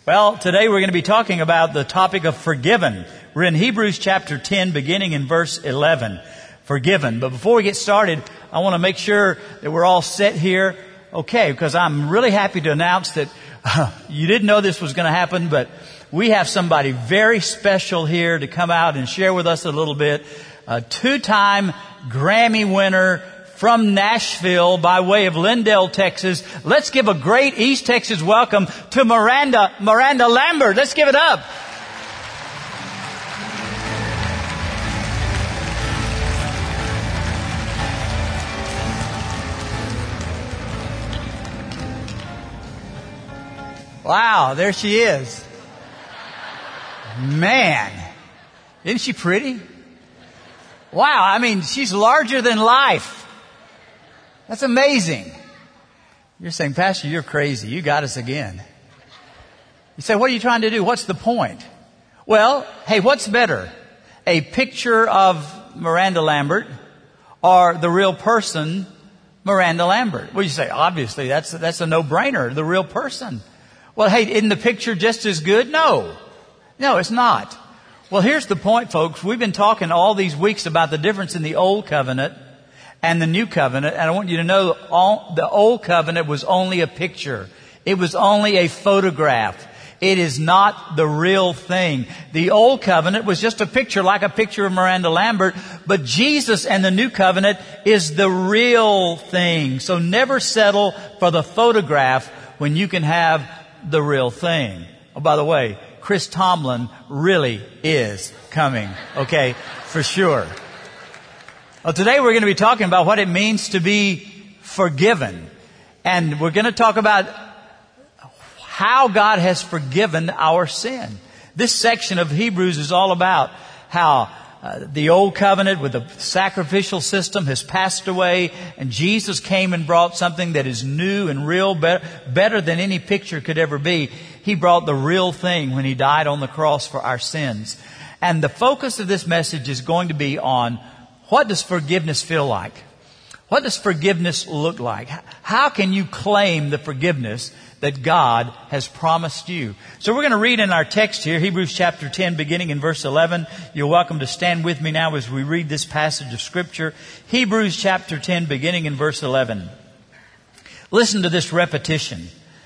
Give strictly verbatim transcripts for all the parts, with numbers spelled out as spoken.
Well, today we're going to be talking about the topic of forgiven. We're in Hebrews chapter ten, beginning in verse eleven. Forgiven. But before we get started, I want to make sure that we're all set here. Okay, because I'm really happy to announce that uh, you didn't know this was going to happen, but we have somebody very special here to come out and share with us a little bit. A two-time Grammy winner from Nashville by way of Lindale, Texas. Let's give a great East Texas welcome to Miranda, Miranda Lambert. Let's give it up. Wow, there she is. Man, isn't she pretty? Wow, I mean, she's larger than life. That's amazing. You're saying, Pastor, you're crazy. You got us again. You say, what are you trying to do? What's the point? Well, hey, what's better? A picture of Miranda Lambert or the real person, Miranda Lambert? Well, you say, obviously, that's, that's a no-brainer, the real person. Well, hey, isn't the picture just as good? No. No, it's not. Well, here's the point, folks. We've been talking all these weeks about the difference in the Old Covenant and the New Covenant. And I want you to know all, the Old Covenant was only a picture. It was only a photograph. It is not the real thing. The Old Covenant was just a picture, like a picture of Miranda Lambert. But Jesus and the New Covenant is the real thing. So never settle for the photograph when you can have the real thing. Oh, by the way, Chris Tomlin really is coming. Okay, for sure. Well, today we're going to be talking about what it means to be forgiven. And we're going to talk about how God has forgiven our sin. This section of Hebrews is all about how uh, the old covenant with the sacrificial system has passed away, and Jesus came and brought something that is new and real, better, better than any picture could ever be. He brought the real thing when He died on the cross for our sins. And the focus of this message is going to be on what does forgiveness feel like? What does forgiveness look like? How can you claim the forgiveness that God has promised you? So we're going to read in our text here, Hebrews chapter ten, beginning in verse eleven. You're welcome to stand with me now as we read this passage of Scripture. Hebrews chapter ten, beginning in verse eleven. Listen to this repetition.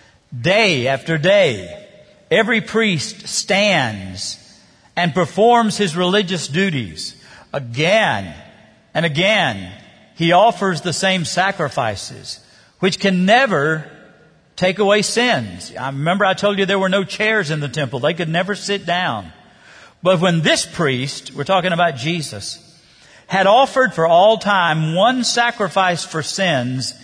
Day after day, every priest stands and performs his religious duties. Again and again, he offers the same sacrifices, which can never take away sins. I remember I told you there were no chairs in the temple. They could never sit down. But when this priest, we're talking about Jesus, had offered for all time one sacrifice for sins,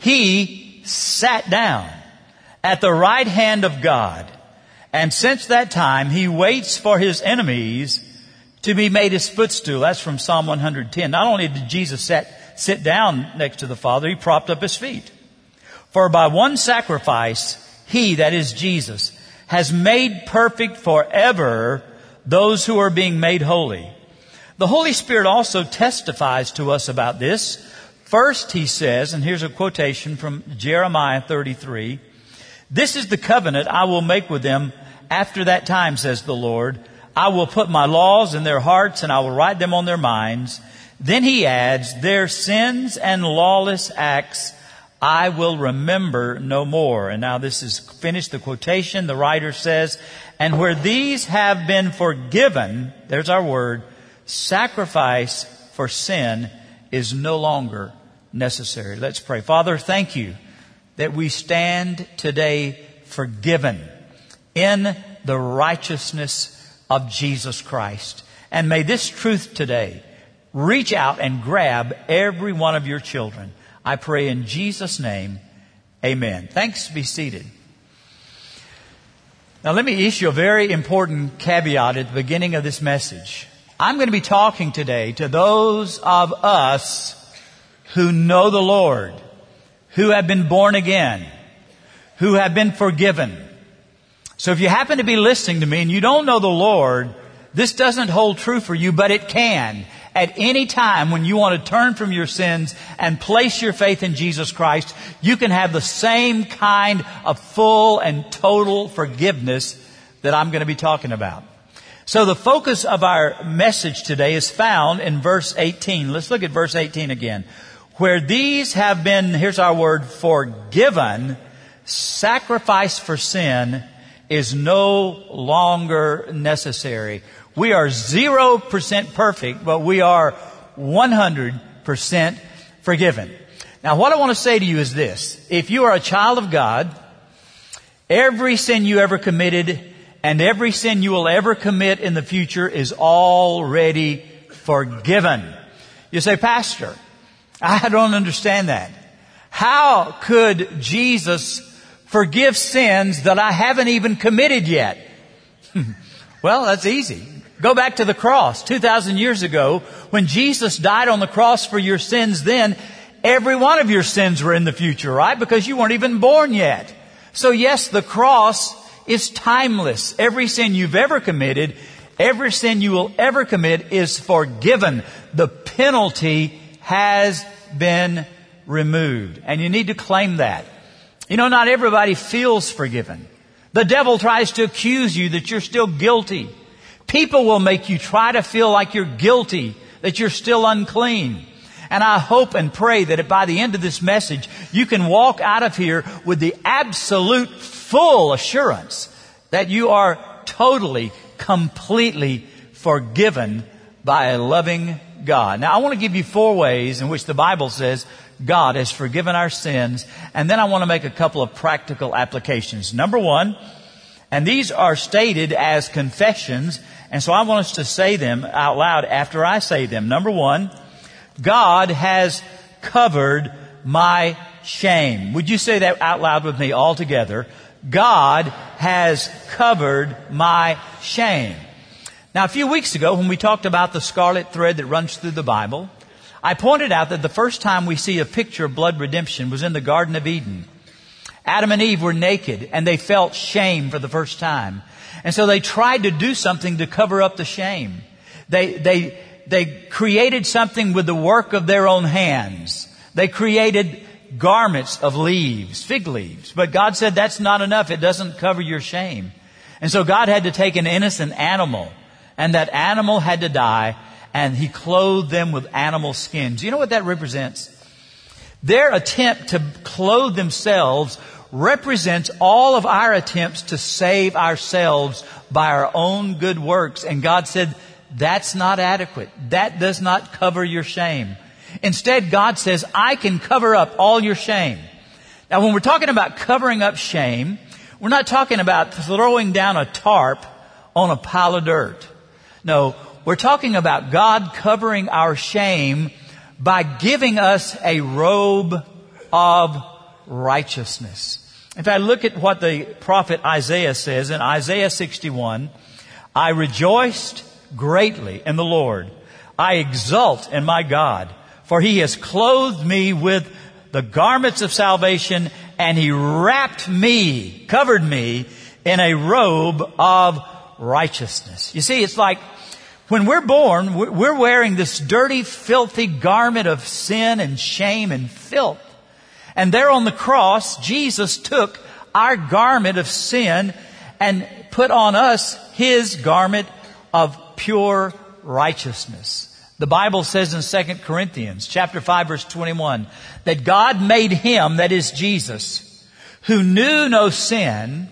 he sat down at the right hand of God. And since that time, he waits for his enemies to be made his footstool. That's from Psalm one hundred ten. Not only did Jesus sit, sit down next to the Father, he propped up his feet. For by one sacrifice, he, that is Jesus, has made perfect forever those who are being made holy. The Holy Spirit also testifies to us about this. First, he says, and here's a quotation from Jeremiah thirty-three, "This is the covenant I will make with them after that time, says the Lord. I will put my laws in their hearts and I will write them on their minds." Then he adds, "Their sins and lawless acts I will remember no more." And now this is finished the quotation. The writer says, "And where these have been forgiven," there's our word, "sacrifice for sin is no longer necessary." Let's pray. Father, thank you that we stand today forgiven in the righteousness of Jesus Christ. And may this truth today reach out and grab every one of your children. I pray in Jesus' name, amen. Thanks. Be seated. Now let me issue a very important caveat at the beginning of this message. I'm going to be talking today to those of us who know the Lord, who have been born again, who have been forgiven. So if you happen to be listening to me and you don't know the Lord, this doesn't hold true for you, but it can. At any time when you want to turn from your sins and place your faith in Jesus Christ, you can have the same kind of full and total forgiveness that I'm going to be talking about. So the focus of our message today is found in verse eighteen. Let's look at verse eighteen again. Where these have been, here's our word, forgiven, sacrifice for sin is no longer necessary. We are zero percent perfect, but we are one hundred percent forgiven. Now, what I want to say to you is this. If you are a child of God, every sin you ever committed and every sin you will ever commit in the future is already forgiven. You say, Pastor, I don't understand that. How could Jesus forgive sins that I haven't even committed yet? Well, that's easy. Go back to the cross. two thousand years ago, when Jesus died on the cross for your sins then, every one of your sins were in the future, right? Because you weren't even born yet. So yes, the cross is timeless. Every sin you've ever committed, every sin you will ever commit is forgiven. The penalty has been removed. And you need to claim that. You know, not everybody feels forgiven. The devil tries to accuse you that you're still guilty. People will make you try to feel like you're guilty, that you're still unclean. And I hope and pray that by the end of this message, you can walk out of here with the absolute full assurance that you are totally, completely forgiven by a loving God. Now, I want to give you four ways in which the Bible says God has forgiven our sins. And then I want to make a couple of practical applications. Number one, and these are stated as confessions, and so I want us to say them out loud after I say them. Number one, God has covered my shame. Would you say that out loud with me all together? God has covered my shame. Now, a few weeks ago, when we talked about the scarlet thread that runs through the Bible, I pointed out that the first time we see a picture of blood redemption was in the Garden of Eden. Adam and Eve were naked, and they felt shame for the first time. And so they tried to do something to cover up the shame. They, they, they created something with the work of their own hands. They created garments of leaves, fig leaves. But God said that's not enough. It doesn't cover your shame. And so God had to take an innocent animal, and that animal had to die, and He clothed them with animal skins. You know what that represents? Their attempt to clothe themselves represents all of our attempts to save ourselves by our own good works. And God said, that's not adequate. That does not cover your shame. Instead, God says, I can cover up all your shame. Now, when we're talking about covering up shame, we're not talking about throwing down a tarp on a pile of dirt. No, we're talking about God covering our shame by giving us a robe of righteousness. In fact, look at what the prophet Isaiah says in Isaiah sixty-one. I rejoiced greatly in the Lord. I exult in my God, for He has clothed me with the garments of salvation, and He wrapped me, covered me in a robe of righteousness. You see, it's like when we're born, we're wearing this dirty, filthy garment of sin and shame and filth. And there on the cross, Jesus took our garment of sin and put on us His garment of pure righteousness. The Bible says in Second Corinthians chapter five verse twenty-one that God made Him, that is Jesus, who knew no sin,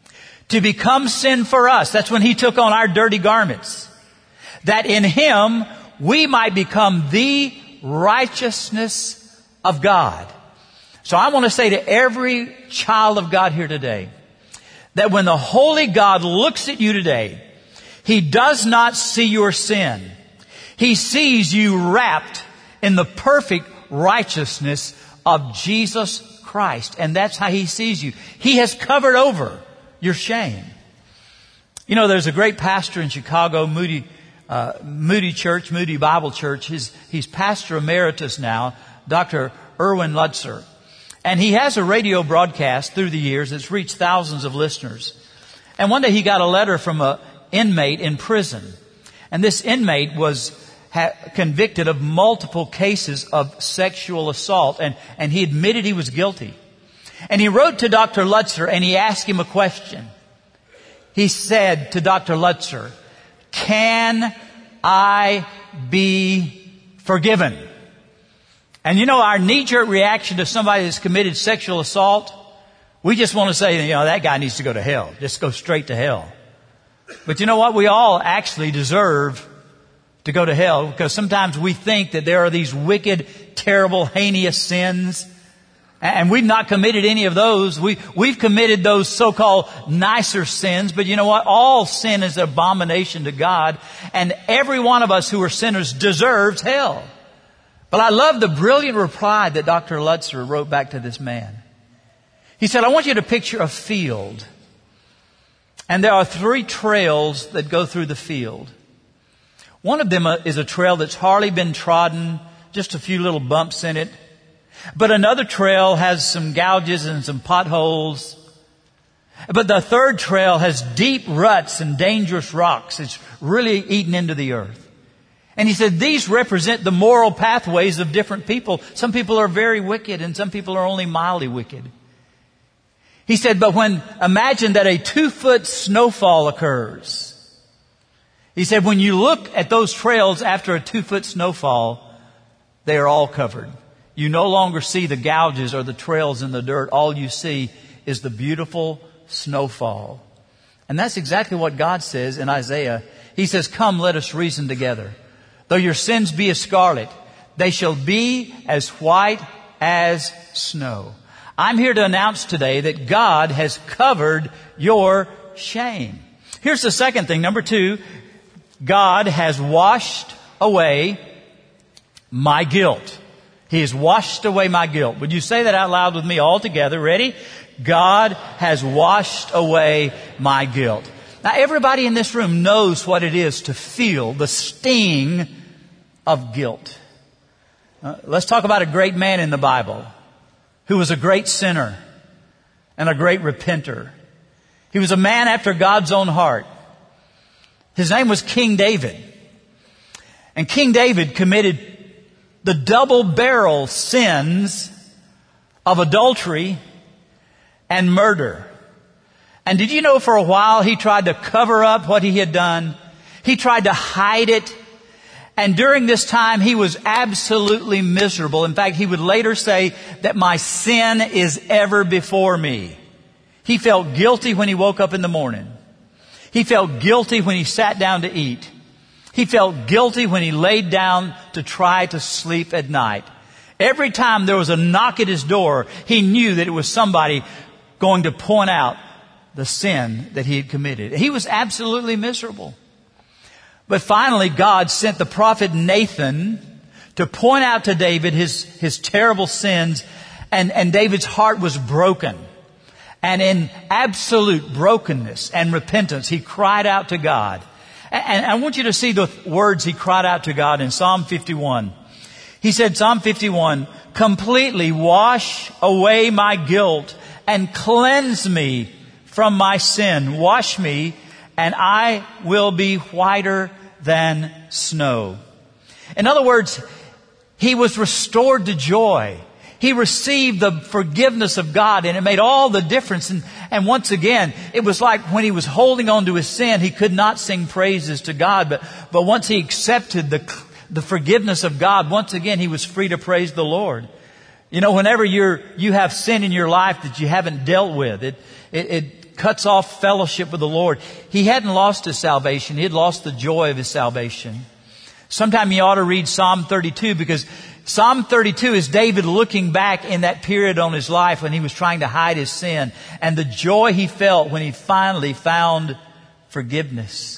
to become sin for us. That's when He took on our dirty garments. That in Him we might become the righteousness of God. So I want to say to every child of God here today, that when the Holy God looks at you today, He does not see your sin. He sees you wrapped in the perfect righteousness of Jesus Christ. And that's how He sees you. He has covered over your shame. You know, there's a great pastor in Chicago, Moody, uh, Moody Church, Moody Bible Church. He's, he's pastor emeritus now, Doctor Erwin Lutzer. And he has a radio broadcast through the years that's reached thousands of listeners. And one day he got a letter from an inmate in prison. And this inmate was ha- convicted of multiple cases of sexual assault. And, and he admitted he was guilty. And he wrote to Doctor Lutzer and he asked him a question. he said to Doctor Lutzer, "Can I be forgiven?" And you know, our knee-jerk reaction to somebody that's committed sexual assault, we just want to say, you know, that guy needs to go to hell. Just go straight to hell. But you know what? We all actually deserve to go to hell, because sometimes we think that there are these wicked, terrible, heinous sins, and we've not committed any of those. We, we've committed those so-called nicer sins, but you know what? All sin is an abomination to God, and every one of us who are sinners deserves hell. But I love the brilliant reply that Doctor Lutzer wrote back to this man. He said, "I want you to picture a field, and there are three trails that go through the field. One of them is a trail that's hardly been trodden, just a few little bumps in it. But another trail has some gouges and some potholes. But the third trail has deep ruts and dangerous rocks. It's really eaten into the earth." And he said, these represent the moral pathways of different people. Some people are very wicked, and some people are only mildly wicked. He said, but when, imagine that a two-foot snowfall occurs. He said, when you look at those trails after a two-foot snowfall, they are all covered. You no longer see the gouges or the trails in the dirt. All you see is the beautiful snowfall. And that's exactly what God says in Isaiah. He says, "Come, let us reason together. Though your sins be as scarlet, they shall be as white as snow." I'm here to announce today that God has covered your shame. Here's the second thing. Number two, God has washed away my guilt. He has washed away my guilt. Would you say that out loud with me all together? Ready? God has washed away my guilt. Now, everybody in this room knows what it is to feel the sting of guilt. Uh, let's talk about a great man in the Bible who was a great sinner and a great repenter. He was a man after God's own heart. His name was King David. And King David committed the double-barrel sins of adultery and murder. And did you know for a while he tried to cover up what he had done? He tried to hide it. And during this time he was absolutely miserable. In fact, he would later say that my sin is ever before me. He felt guilty when he woke up in the morning. He felt guilty when he sat down to eat. He felt guilty when he laid down to try to sleep at night. Every time there was a knock at his door, he knew that it was somebody going to point out the sin that he had committed. He was absolutely miserable. But finally, God sent the prophet Nathan to point out to David his, his terrible sins, and, and David's heart was broken. And in absolute brokenness and repentance, he cried out to God. And I want you to see the words he cried out to God in Psalm fifty-one. He said, Psalm fifty-one, "Completely wash away my guilt and cleanse me from my sin. Wash me, and I will be whiter than snow." In other words, he was restored to joy. He received the forgiveness of God, and it made all the difference. And, and once again, it was like when he was holding on to his sin, he could not sing praises to God. But, but once he accepted the, the forgiveness of God, once again, he was free to praise the Lord. You know, whenever you're, you have sin in your life that you haven't dealt with, it, it, it cuts off fellowship with the Lord. He hadn't lost his salvation. He had lost the joy of his salvation. Sometime you ought to read Psalm thirty-two, because Psalm thirty-two is David looking back in that period on his life when he was trying to hide his sin, and the joy he felt when he finally found forgiveness.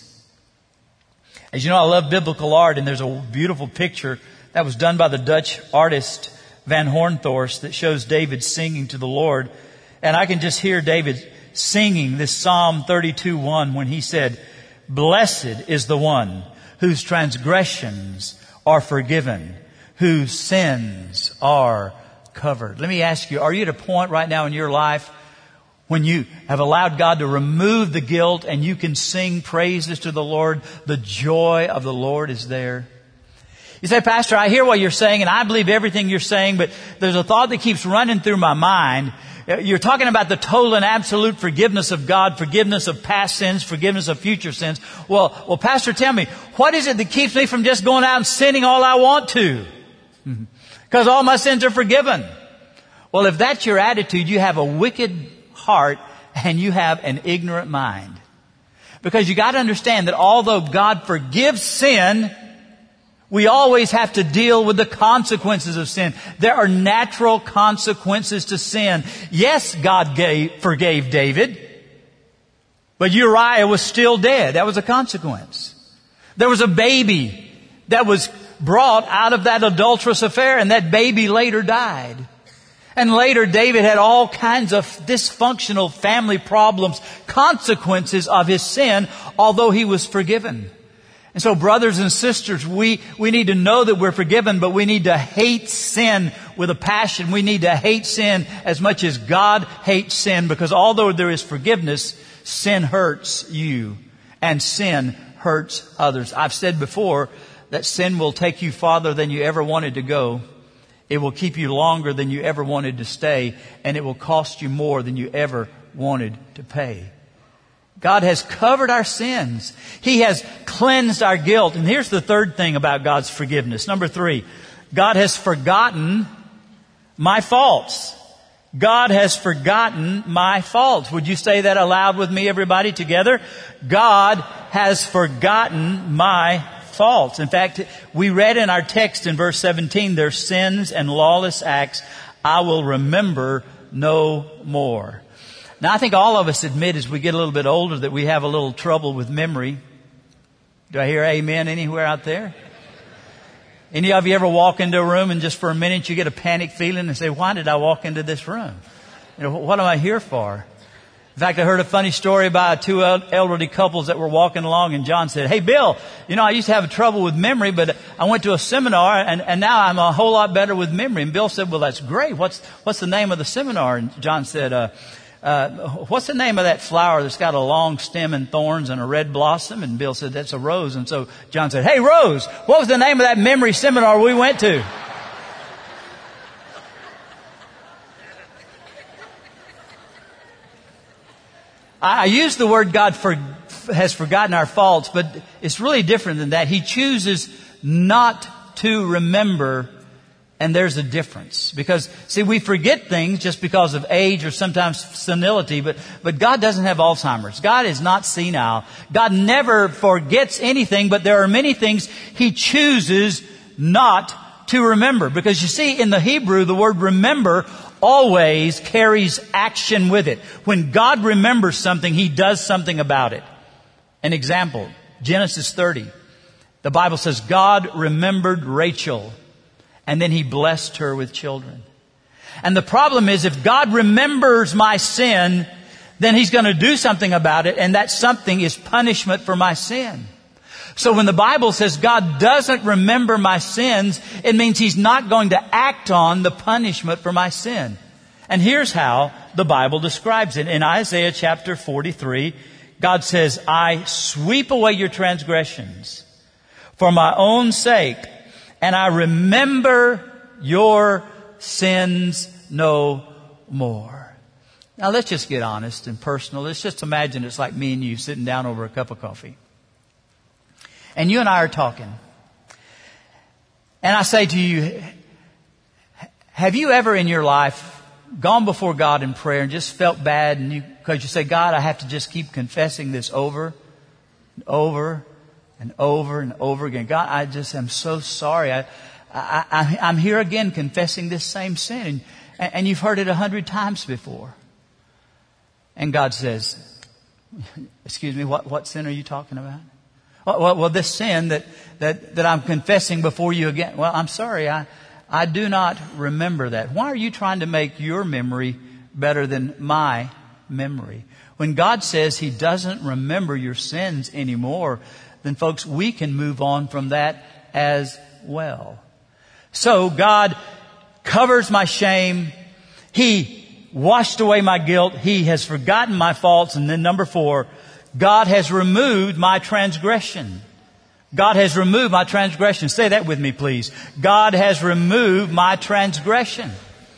As you know, I love biblical art, and there's a beautiful picture that was done by the Dutch artist Van Hornthorst that shows David singing to the Lord. And I can just hear David singing this Psalm thirty-two one when he said, "Blessed is the one whose transgressions are forgiven, whose sins are covered." Let me ask you, are you at a point right now in your life when you have allowed God to remove the guilt and you can sing praises to the Lord? The joy of the Lord is there. You say, "Pastor, I hear what you're saying and I believe everything you're saying, but there's a thought that keeps running through my mind. You're talking about the total and absolute forgiveness of God, forgiveness of past sins, forgiveness of future sins. Well, well, Pastor, tell me, what is it that keeps me from just going out and sinning all I want to? Because all my sins are forgiven. Well, if that's your attitude, you have a wicked heart and you have an ignorant mind. Because you got to understand that although God forgives sin, we always have to deal with the consequences of sin. There are natural consequences to sin. Yes, God gave, forgave David, but Uriah was still dead. That was a consequence. There was a baby that was brought out of that adulterous affair, and that baby later died. And later, David had all kinds of dysfunctional family problems, consequences of his sin, although he was forgiven. And so, brothers and sisters, we, we need to know that we're forgiven, but we need to hate sin with a passion. We need to hate sin as much as God hates sin, because although there is forgiveness, sin hurts you, and sin hurts others. I've said before that sin will take you farther than you ever wanted to go. It will keep you longer than you ever wanted to stay, and it will cost you more than you ever wanted to pay. God has covered our sins. He has cleansed our guilt. And here's the third thing about God's forgiveness. Number three, God has forgotten my faults. God has forgotten my faults. Would you say that aloud with me, everybody, together? God has forgotten my faults. In fact, we read in our text in verse seventeen, their sins and lawless acts I will remember no more. Now, I think all of us admit as we get a little bit older that we have a little trouble with memory. Do I hear amen anywhere out there? Any of you ever walk into a room and just for a minute you get a panic feeling and say, why did I walk into this room? You know, what am I here for? In fact, I heard a funny story about two elderly couples that were walking along, and John said, hey, Bill, you know, I used to have trouble with memory, but I went to a seminar, and, and now I'm a whole lot better with memory. And Bill said, well, that's great. What's what's the name of the seminar? And John said, uh, uh, what's the name of that flower that's got a long stem and thorns and a red blossom? And Bill said, that's a rose. And so John said, hey, Rose, what was the name of that memory seminar we went to? I use the word God for, has forgotten our faults, but it's really different than that. He chooses not to remember, and there's a difference. Because, see, we forget things just because of age or sometimes senility, but, but God doesn't have Alzheimer's. God is not senile. God never forgets anything, but there are many things He chooses not to remember. Because you see, in the Hebrew, the word remember always carries action with it. When God remembers something, He does something about it. An example, Genesis thirty. The Bible says God remembered Rachel, and then He blessed her with children. And the problem is, if God remembers my sin, then He's going to do something about it, and that something is punishment for my sin. So when the Bible says God doesn't remember my sins, it means He's not going to act on the punishment for my sin. And here's how the Bible describes it. In Isaiah chapter forty-three, God says, I sweep away your transgressions for my own sake, and I remember your sins no more. Now let's just get honest and personal. Let's just imagine it's like me and you sitting down over a cup of coffee. And you and I are talking. And I say to you, have you ever in your life gone before God in prayer and just felt bad, and you, because you say, God, I have to just keep confessing this over and over and over and over again. God, I just am so sorry. I, I, I, I'm here again confessing this same sin. And, and you've heard it a hundred times before. And God says, excuse me, what, what sin are you talking about? Well, well, this sin that, that, that I'm confessing before you again. Well, I'm sorry. I, I do not remember that. Why are you trying to make your memory better than my memory? When God says He doesn't remember your sins anymore, then folks, we can move on from that as well. So God covers my shame. He washed away my guilt. He has forgotten my faults. And then number four, God has removed my transgression. God has removed my transgression. Say that with me, please. God has removed my transgression.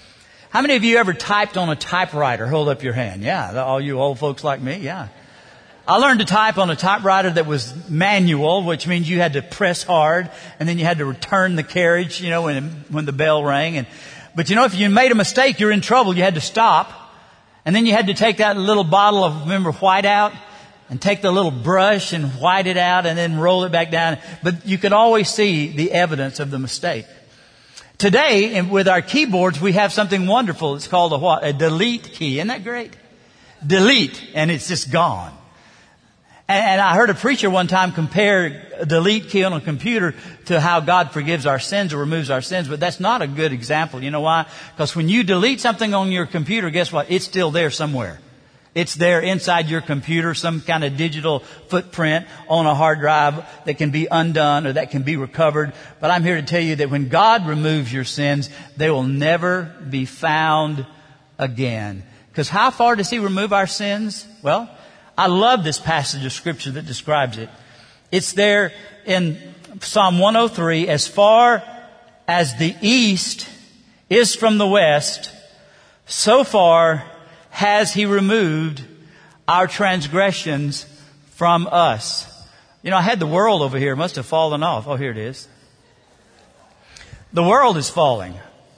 How many of you ever typed on a typewriter? Hold up your hand. Yeah, all you old folks like me, yeah. I learned to type on a typewriter that was manual, which means you had to press hard, and then you had to return the carriage, you know, when when the bell rang. And but you know, if you made a mistake, you're in trouble. You had to stop, and then you had to take that little bottle of, remember, whiteout, and take the little brush and white it out, and then roll it back down. But you could always see the evidence of the mistake. Today, and with our keyboards, we have something wonderful. It's called a what? A delete key. Isn't that great? Delete, and it's just gone. And, and I heard a preacher one time compare a delete key on a computer to how God forgives our sins or removes our sins, but that's not a good example. You know why? Because when you delete something on your computer, guess what? It's still there somewhere. It's there inside your computer, some kind of digital footprint on a hard drive that can be undone or that can be recovered. But I'm here to tell you that when God removes your sins, they will never be found again. Because how far does He remove our sins? Well, I love this passage of Scripture that describes it. It's there in Psalm one oh three, as far as the east is from the west, so far has He removed our transgressions from us. You know, I had the world over here. It must have fallen off. Oh, here it is. The world is falling.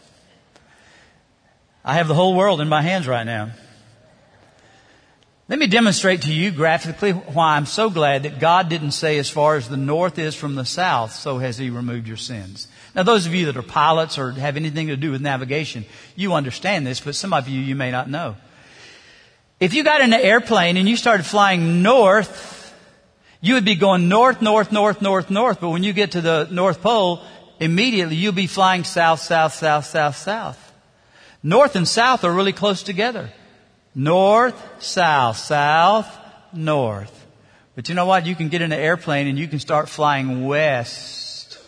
I have the whole world in my hands right now. Let me demonstrate to you graphically why I'm so glad that God didn't say as far as the north is from the south, so has He removed your sins. Now, those of you that are pilots or have anything to do with navigation, you understand this, but some of you, you may not know. If you got in an airplane and you started flying north, you would be going north, north, north, north, north. But when you get to the North Pole, immediately you'll be flying south, south, south, south, south. North and south are really close together. North, south, south, north. But you know what? You can get in an airplane and you can start flying west.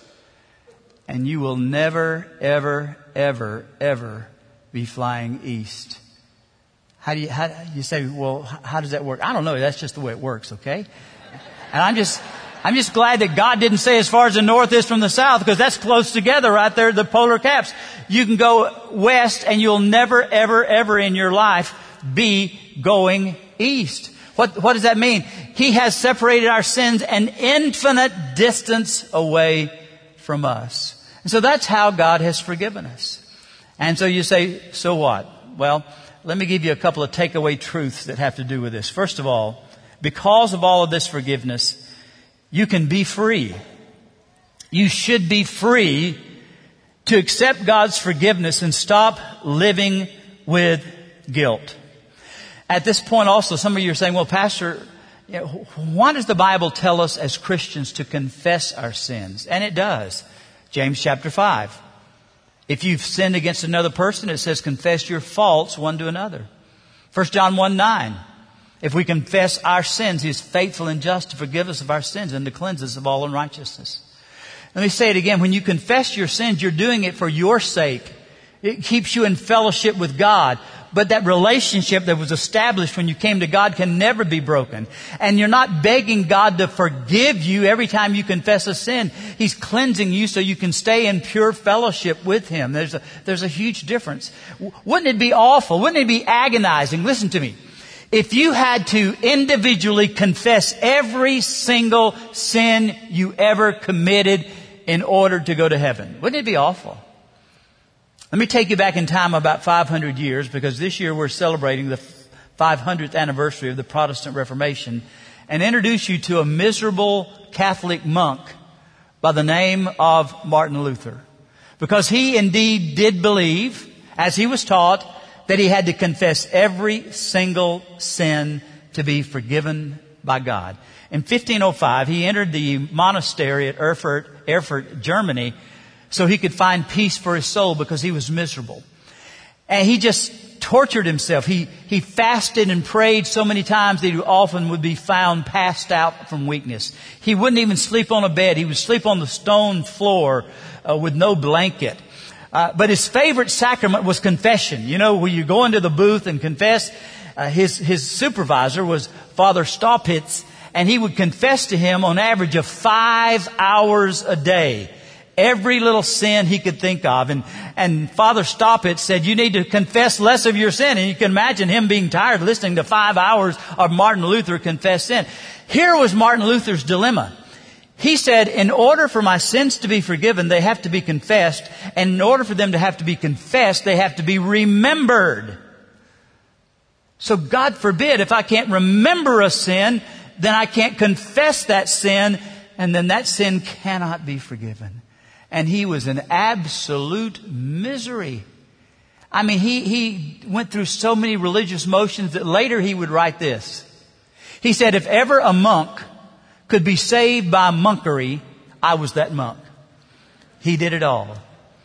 And you will never, ever, ever, ever be flying east. How do you, how, you say, well, how does that work? I don't know. That's just the way it works, okay? And I'm just, I'm just glad that God didn't say as far as the north is from the south, because that's close together right there, the polar caps. You can go west and you'll never, ever, ever in your life be going east. What, what does that mean? He has separated our sins an infinite distance away from us. And so that's how God has forgiven us. And so you say, so what? Well, let me give you a couple of takeaway truths that have to do with this. First of all, because of all of this forgiveness, you can be free. You should be free to accept God's forgiveness and stop living with guilt. At this point also, some of you are saying, well, Pastor, you know, why does the Bible tell us as Christians to confess our sins? And it does. James chapter five. If you've sinned against another person, it says confess your faults one to another. First John one nine. If we confess our sins, He is faithful and just to forgive us of our sins and to cleanse us of all unrighteousness. Let me say it again. When you confess your sins, you're doing it for your sake. It keeps you in fellowship with God. But that relationship that was established when you came to God can never be broken. And you're not begging God to forgive you every time you confess a sin. He's cleansing you so you can stay in pure fellowship with Him. There's a, there's a huge difference. Wouldn't it be awful? Wouldn't it be agonizing? Listen to me. If you had to individually confess every single sin you ever committed in order to go to heaven, wouldn't it be awful? Let me take you back in time about five hundred years, because this year we're celebrating the five hundredth anniversary of the Protestant Reformation, and introduce you to a miserable Catholic monk by the name of Martin Luther. Because he indeed did believe, as he was taught, that he had to confess every single sin to be forgiven by God. In fifteen oh five, he entered the monastery at Erfurt, Erfurt, Germany, so he could find peace for his soul, because he was miserable. And he just tortured himself. He, he fasted and prayed so many times that he often would be found passed out from weakness. He wouldn't even sleep on a bed. He would sleep on the stone floor uh, with no blanket. Uh, but his favorite sacrament was confession. You know, when you go into the booth and confess, uh, his, his supervisor was Father Staupitz, and he would confess to him on average of five hours a day. every little sin he could think of. And, and Father Stoppett said, you need to confess less of your sin. And you can imagine him being tired listening to five hours of Martin Luther confess sin. Here was Martin Luther's dilemma. He said, in order for my sins to be forgiven, they have to be confessed. And in order for them to have to be confessed, they have to be remembered. So God forbid, if I can't remember a sin, then I can't confess that sin, and then that sin cannot be forgiven. And he was in absolute misery. I mean, he, he went through so many religious motions that later he would write this. He said, if ever a monk could be saved by monkery, I was that monk. He did it all.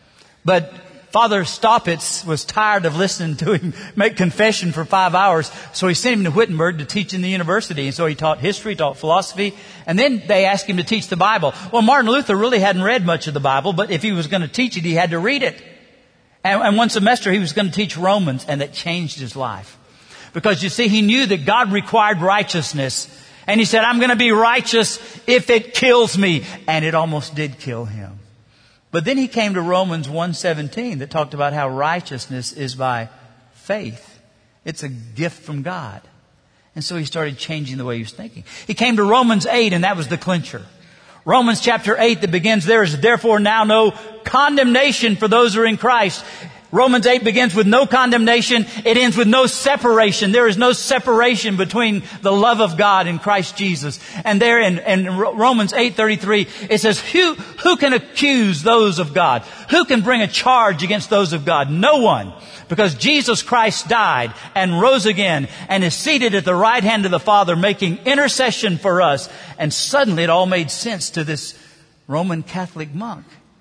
But Father Stoppitz was tired of listening to him make confession for five hours, so he sent him to Wittenberg to teach in the university. And so he taught history, taught philosophy, and then they asked him to teach the Bible. Well, Martin Luther really hadn't read much of the Bible, but if he was going to teach it, he had to read it. And, and one semester he was going to teach Romans, and that changed his life. Because you see, he knew that God required righteousness. And he said, I'm going to be righteous if it kills me. And it almost did kill him. But then he came to Romans one seventeen that talked about how righteousness is by faith. It's a gift from God. And so he started changing the way he was thinking. He came to Romans eight, and that was the clincher. Romans chapter eight that begins, there is therefore now no condemnation for those who are in Christ. Romans eight begins with no condemnation. It ends with no separation. There is no separation between the love of God and Christ Jesus. And there in, in Romans eight thirty-three, it says, who, who can accuse those of God? Who can bring a charge against those of God? No one. Because Jesus Christ died and rose again and is seated at the right hand of the Father, making intercession for us. And suddenly it all made sense to this Roman Catholic monk.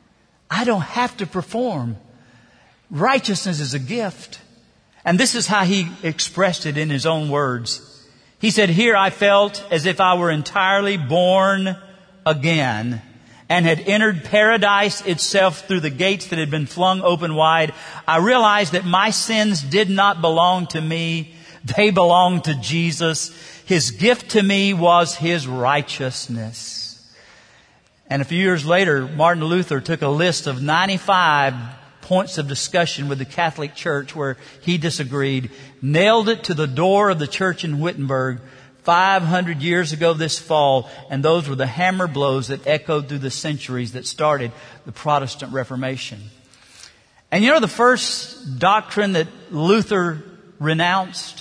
I don't have to perform. Righteousness is a gift. And this is how he expressed it in his own words. He said, here I felt as if I were entirely born again and had entered paradise itself through the gates that had been flung open wide. I realized that my sins did not belong to me. They belonged to Jesus. His gift to me was His righteousness. And a few years later, Martin Luther took a list of ninety-five points of discussion with the Catholic Church where he disagreed, nailed it to the door of the church in Wittenberg five hundred years ago this fall, and those were the hammer blows that echoed through the centuries that started the Protestant Reformation. And you know the first doctrine that Luther renounced?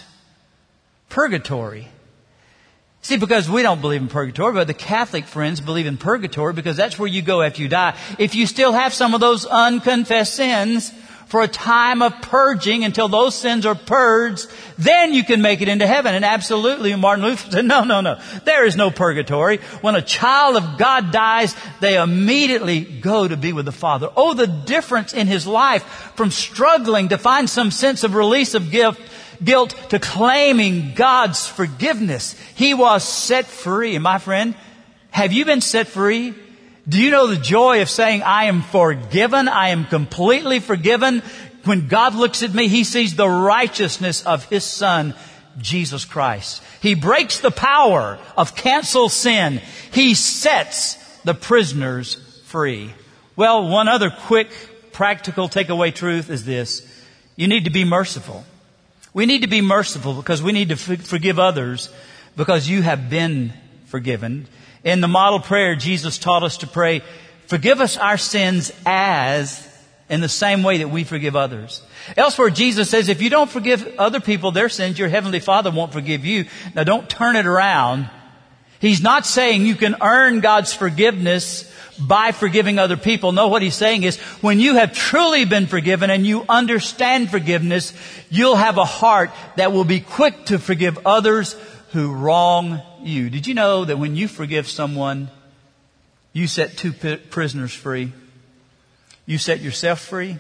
Purgatory. See, because we don't believe in purgatory, but the Catholic friends believe in purgatory because that's where you go after you die. If you still have some of those unconfessed sins for a time of purging until those sins are purged, then you can make it into heaven. And absolutely, Martin Luther said, no, no, no. There is no purgatory. When a child of God dies, they immediately go to be with the Father. Oh, the difference in his life from struggling to find some sense of release of gift guilt to claiming God's forgiveness. He was set free. And my friend, have you been set free? Do you know the joy of saying, I am forgiven? I am completely forgiven. When God looks at me, He sees the righteousness of His Son, Jesus Christ. He breaks the power of cancel sin. He sets the prisoners free. Well, one other quick, practical takeaway truth is this. You need to be merciful. We need to be merciful because we need to forgive others because you have been forgiven. In the model prayer, Jesus taught us to pray, forgive us our sins as, in the same way that we forgive others. Elsewhere, Jesus says, if you don't forgive other people their sins, your Heavenly Father won't forgive you. Now don't turn it around. He's not saying you can earn God's forgiveness by forgiving other people. No, what He's saying is when you have truly been forgiven and you understand forgiveness, you'll have a heart that will be quick to forgive others who wrong you. Did you know that when you forgive someone, you set two prisoners free? You set yourself free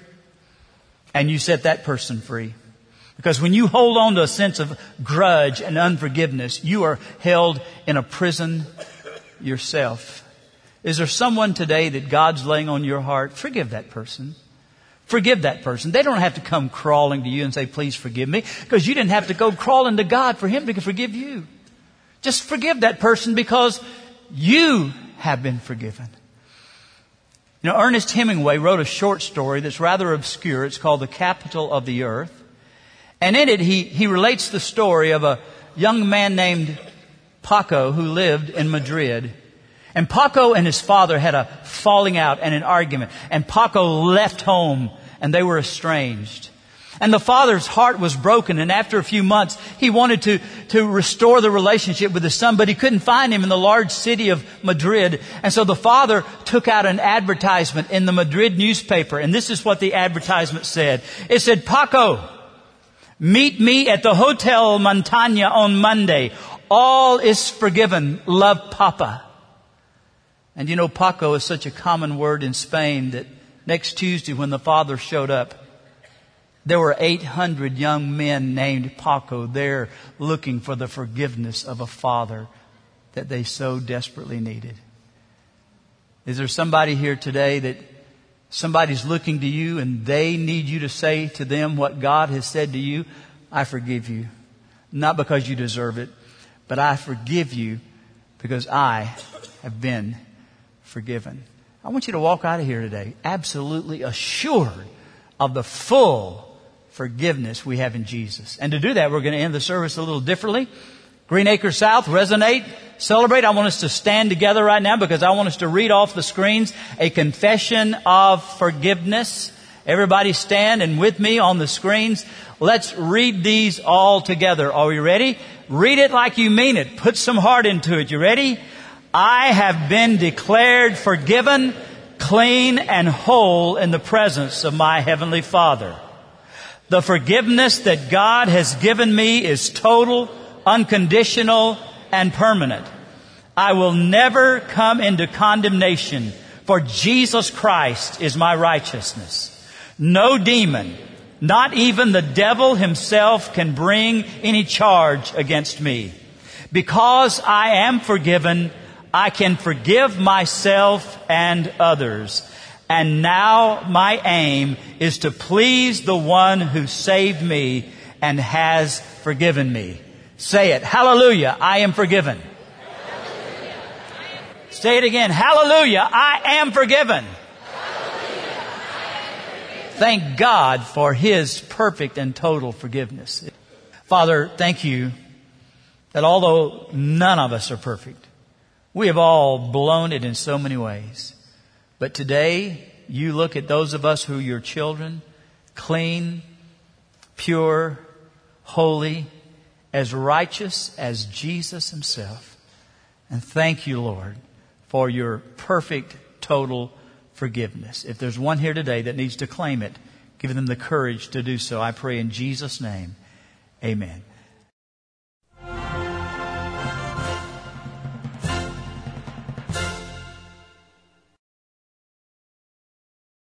and you set that person free. Because when you hold on to a sense of grudge and unforgiveness, you are held in a prison yourself. Is there someone today that God's laying on your heart? Forgive that person. Forgive that person. They don't have to come crawling to you and say, please forgive me. Because you didn't have to go crawling to God for Him to forgive you. Just forgive that person because you have been forgiven. You know, Ernest Hemingway wrote a short story that's rather obscure. It's called The Capital of the Earth. And in it, he, he relates the story of a young man named Paco who lived in Madrid. And Paco and his father had a falling out and an argument. And Paco left home and they were estranged. And the father's heart was broken. And after a few months, he wanted to, to restore the relationship with his son, but he couldn't find him in the large city of Madrid. And so the father took out an advertisement in the Madrid newspaper. And this is what the advertisement said. It said, Paco, meet me at the Hotel Montaña on Monday. All is forgiven. Love, Papa. And you know, Paco is such a common word in Spain that next Tuesday when the father showed up, there were eight hundred young men named Paco there looking for the forgiveness of a father that they so desperately needed. Is there somebody here today that somebody's looking to you and they need you to say to them what God has said to you? I forgive you. Not because you deserve it, but I forgive you because I have been forgiven. I want you to walk out of here today absolutely assured of the full forgiveness we have in Jesus. And to do that, we're going to end the service a little differently. Green Acres South, resonate, celebrate. I want us to stand together right now because I want us to read off the screens a confession of forgiveness. Everybody stand and with me on the screens. Let's read these all together. Are we ready? Read it like you mean it. Put some heart into it. You ready? I have been declared forgiven, clean, and whole in the presence of my Heavenly Father. The forgiveness that God has given me is total, unconditional, and permanent. I will never come into condemnation, for Jesus Christ is my righteousness. No demon, not even the devil himself, can bring any charge against me. Because I am forgiven, I can forgive myself and others. And now my aim is to please the one who saved me and has forgiven me. Say it. Hallelujah, I am forgiven. Hallelujah. Say it again. Hallelujah, I am forgiven. Hallelujah. I am forgiven. Thank God for His perfect and total forgiveness. Father, thank you that although none of us are perfect, we have all blown it in so many ways. But today, you look at those of us who are your children, clean, pure, holy, as righteous as Jesus Himself. And thank you, Lord, for your perfect, total forgiveness. If there's one here today that needs to claim it, give them the courage to do so. I pray in Jesus' name. Amen.